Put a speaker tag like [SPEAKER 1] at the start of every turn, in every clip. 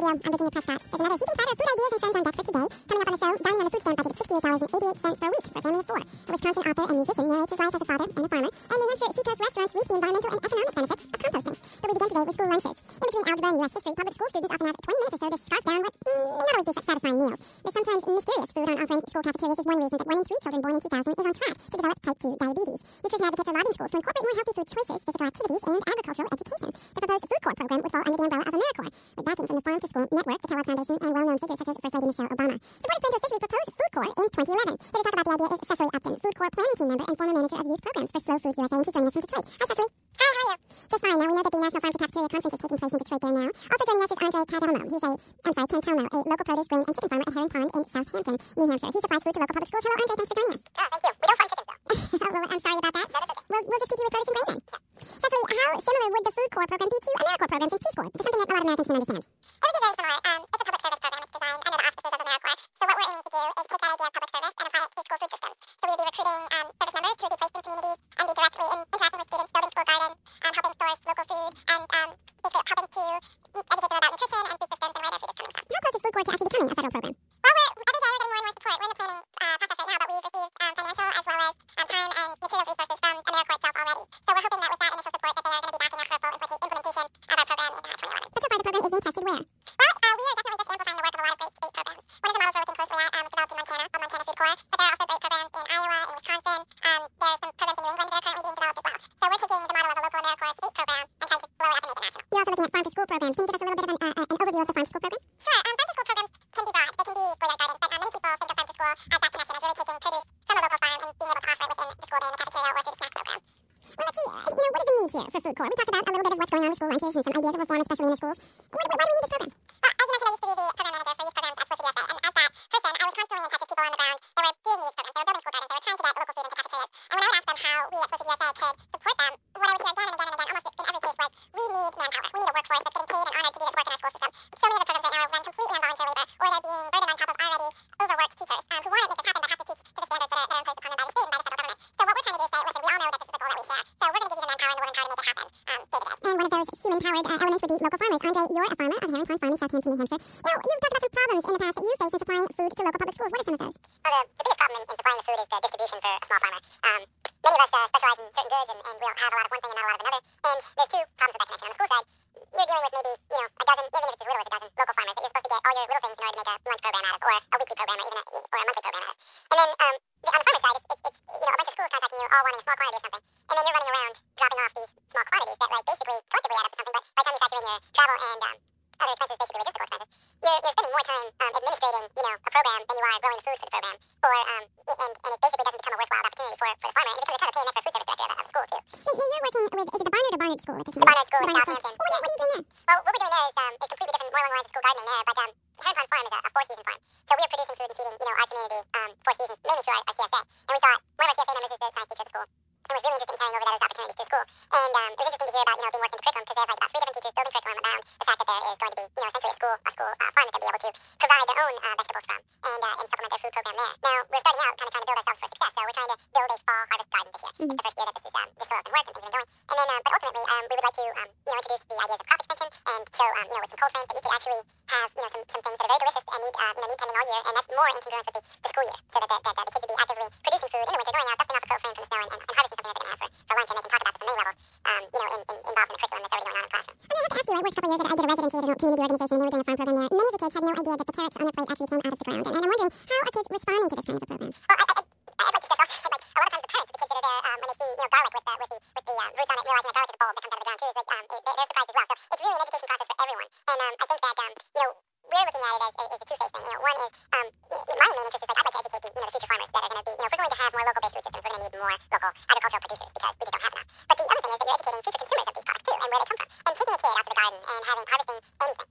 [SPEAKER 1] I'm Virginia Prescott. There's another heaping platter of food ideas and trends on deck for today. Coming up on the show, dining on a food stamp budget of $68.88 per week for a family of 4. A Wisconsin author and musician narrates his life as a father and a farmer. And New Hampshire Seacoast restaurants reap the environmental and economic benefits of composting. But we begin today with school lunches. In between algebra and U.S. history, public school students often have 20 minutes or so to scarf down what may not always be such satisfying meals. The sometimes mysterious food on offering school cafeterias is one reason that 1 in 3 children born in 2000 is on track to develop type 2 diabetes. Nutrition advocates are lobbying schools to incorporate more healthy food choices, physical activities, and agricultural education. The proposed Food Corps program would fall under the umbrella of AmeriCorps, with backing from the Farm to School Network, the Kellogg Foundation, and well-known figures such as First Lady Michelle Obama. Supporters plan to officially propose Food Corps in 2011. Here to talk about the idea is Cecily Upton, Food Corps planning team member and former manager of youth programs for Slow Food USA, and she's joining us from Detroit. Hi, Cecily. Hi, how are you? Just fine. Now, we know that the National Farm to Cafeteria Conference is taking place in Detroit there now. Also joining us is Andre Cantelmo. Cantelmo, a local produce, grain, and chicken farmer at Herring Pond in Southampton, New Hampshire. He supplies food to local public schools. Hello, Andre. Thanks for joining us.
[SPEAKER 2] Oh, thank you. We don't farm chickens, though.
[SPEAKER 1] Oh, well, I'm sorry about that.
[SPEAKER 2] No, that's okay.
[SPEAKER 1] We'll just keep you with produce and grain then. Cecily, how similar would the Food Corps program be to AmeriCorps programs and Peace Corps? It's something that a lot of Americans can understand.
[SPEAKER 2] It would be very similar. It's a public service program. It's designed under the auspices of AmeriCorps. So what we're aiming to do is take that idea of public service and apply it to school food systems. So we would be recruiting service members who would be placed in communities and be directly interacting with students, building school gardens, helping source local food, and basically helping to educate them about nutrition and food systems and where their food is coming from.
[SPEAKER 1] How close is Food Corps to actually becoming a federal program?
[SPEAKER 2] Well, every day we're getting more and more support. We're in the planning process right now, but we've received financial as well as time and materials resources from AmeriCorps itself already. So we're hoping that with that initial support that they are going to be backing us for full implementation of our program in 2011.
[SPEAKER 1] But so far the program is being tested where?
[SPEAKER 2] Well, we are definitely just amplifying the work of a lot of great state programs. One of the models we're looking closely at was developed in Montana, called Montana Food Corps, but there are also great programs in Iowa, in Wisconsin. There are some programs in New England that are currently being developed as well. So we're taking the model of a local AmeriCorps state program and trying to blow it up and make it national.
[SPEAKER 1] You're also looking at farm to school programs. Can you give us a little bit of an overview of the farm to school program?
[SPEAKER 2] Sure. Farm to school programs can be broad. They can be schoolyard gardens, but many people think of farm to school as that connection, as really taking produce from a local farm and being able to offer it within the school day in the cafeteria or through the snack program.
[SPEAKER 1] Well, let's see. What is the need here for Food Corps? We talked about a little bit of what's going on with school lunches and some ideas of reform, especially in the schools. Why do we need this program?
[SPEAKER 2] Well, as you mentioned, I used to be the program manager for youth programs at Slow Food USA, and as that person, I was constantly in touch with people on the ground. They were doing these programs. They were building school gardens. They were trying to get local food into cafeterias. And when I would ask them how we at Slow Food USA could support them, what I would hear again and again and again, almost in every case, was we need manpower. We need a workforce that's getting paid and honored to do this work in our school system. So many of the programs right now are run completely on volunteer labor, or they're being burdened on top of already overworked teachers who want to make this happen but have to teach to the standards that are imposed upon them by the state and by the federal government. So what we're trying to do is say, listen, we all know that this is a goal that we share. So we're going to give you the manpower and the women's power to make it happen day to day.
[SPEAKER 1] And one of those human-powered elements would be local farmers. Andre, you're a farmer of Herring Pond Farm in Southampton, New Hampshire. Now, you've talked about some problems in the past that you face in supplying food to local public schools. What are some of those?
[SPEAKER 2] Well, the biggest problem in supplying the food is the distribution for a small farmer. Many of us specialize in certain goods, and we'll have a lot of one thing and not a lot of another. And there's two problems with that connection. On the school side, you're dealing with maybe, a dozen, even if it's as little as a dozen local farmers that you're supposed to get all your little things in order to make a lunch program out of, or a weekly program, or even or a monthly program out of. And then on the farmer side, it's a bunch of schools contacting you, all wanting a small quantity of something, and then you're running around dropping off these small quantities that basically collectively add up to something. But by the time you factor in your travel and other expenses, basically logistical expenses, you're spending more time administrating, a program than you are growing the food for the program, or and it basically doesn't become a worthwhile opportunity for the farmer, and it becomes a kind of pay and for food service director of the school too.
[SPEAKER 1] Now, you're working with, is it the Barnard or Barnard School at this
[SPEAKER 2] The
[SPEAKER 1] moment?
[SPEAKER 2] Barnard School in Southampton.
[SPEAKER 1] What are you doing there?
[SPEAKER 2] Well, what we're doing there is completely different, more along the lines of school gardening there, but Herring Pond Farm is a four-season farm. So we are producing food and feeding, our community 4 seasons, mainly through our CSA. And we thought, one of our CSA members is the science teacher at the school, and was really interested in carrying over those opportunities to the school. And it was interesting to hear about, being worked into curriculum, because there's like about 3 different teachers building curriculum around the fact that there is going to be, essentially a school farm that they'll be able to provide their own vegetables from and supplement their food program there. Now, we're starting out kind of trying to build ourselves for success, so we're trying to build a fall harvest garden this year. It's the first year that this still has been worked and things have been going. And then, but ultimately, we would like to, introduce the ideas of crop extension and show, with some cold frames that you could actually have, some things that are very delicious and need tending all year, and that's more in congruence with the school year, so that the kids would be actively producing food in the winter, going out, dusting off a cold frame from the snow and harvesting something that they're going to have for lunch, and they can talk about this at many levels, involved in the curriculum that's already going on in the classroom.
[SPEAKER 1] I have to ask you, I worked a couple years that I did a residency at a community organization, and they were doing a farm program there. Many of the kids had no idea that the carrots on their plate actually came out of the ground, and I'm wondering, how are kids responding to this kind of a program?
[SPEAKER 2] Well, I'd like to stress off, a lot of times the parents, the kids that are there, when they see, garlic with the roots on it, realizing that garlic is a bulb that comes out of the ground too, is like, they're surprised as well. So it's really an education process for everyone. And I think that, we're looking at it as a two-phase thing. One is, my main interest is like, I'd like to educate the future farmers that are going to be, if we're going to have more local-based food systems, we're going to need more local agricultural producers because we just don't have enough. But the other thing is that you're educating future consumers of these products too, and where they come from. And taking a kid out to the garden and harvesting anything.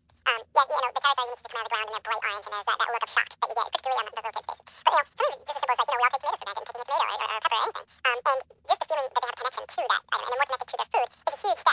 [SPEAKER 2] The carrots are unique to come out of the ground and they're bright orange and there's that look of shock that you get, particularly on those little kids' faces. But sometimes just as simple as like, we all take tomatoes for granted and taking a tomato or a pepper or anything. And just the feeling that they have a connection to that item and they're more connected to their food is a huge step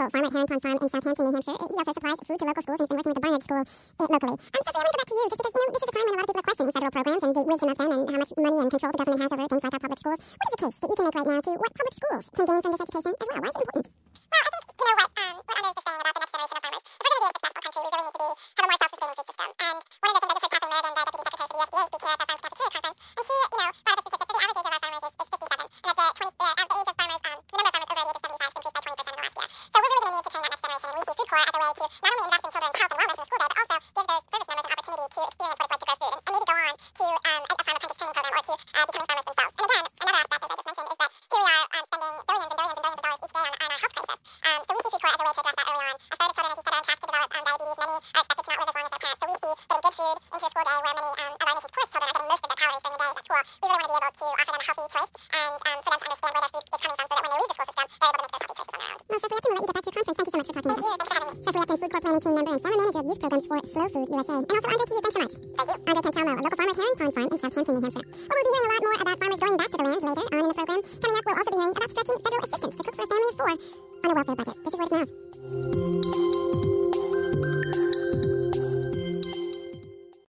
[SPEAKER 1] local farmer at Heron Pond Farm in Southampton, New Hampshire. He also supplies food to local schools and has been working with the Barnard School locally. Sophie, I want to go back to you just because, this is a time when a lot of people are questioning federal programs and the wisdom of them and how much money and control the government has over things like our public schools. What is the case that you can make right now to what public schools can gain from this education as well? Why is it important?
[SPEAKER 2] Well, I think, what Anna is just saying about the next generation of farmers, if we're going to be a successful country, we really need to have a more self-sustaining food system. And one of the things I just heard Kathleen Merrigan, the Deputy Secretary for the USDA, speak here at the Farmers Cafeteria Conference, and she, brought up the statistic that the average age of our farmers is 57, and that the age of farmers, the number of farmers over the age of 75 has increased by 20% in the last year. So we're really going to need to train that next generation, and we see Food Corps as a way to not only invest in children's health and wellness in the school day, but also give those service members an opportunity to experience what it's like to grow food, and maybe go on to a farm apprentice training program or to becoming farmers themselves. And again, another aspect, as I just mentioned, is that here we are spending billions and billions and billions of dollars each day on our health crisis. So we see Food Corps as a way to address that early on. A third of children, as you said, are on track to develop diabetes. Many are expected to not live as long as their parents. So we see getting good food into the school day where many of our nation's poorest children are getting most of their calories during the day at school. We really want to be able to offer them a healthy choice and for them to understand where their food is coming from so that when they leave the school system, they're able to make those healthy choices on their own.
[SPEAKER 1] Well, Sophie Upton, we'll let you get back to your conference. Thank you so much for talking with us.
[SPEAKER 2] Thanks for having me.
[SPEAKER 1] Sophie Upton, Food Corps Planning Team member and former manager of youth programs for Slow Food USA. And also Andre Key, thanks so much.
[SPEAKER 2] Thank you.
[SPEAKER 1] Andre Cantelmo, a local farmer at Heron Pond Farm in Southampton, New Hampshire. Well, we'll be hearing a lot more about farmers going back to the land later on in the program. Coming up, we'll also be hearing about stretching federal assistance to cook for a family of 4 on a welfare budget. This is Word of Mouth.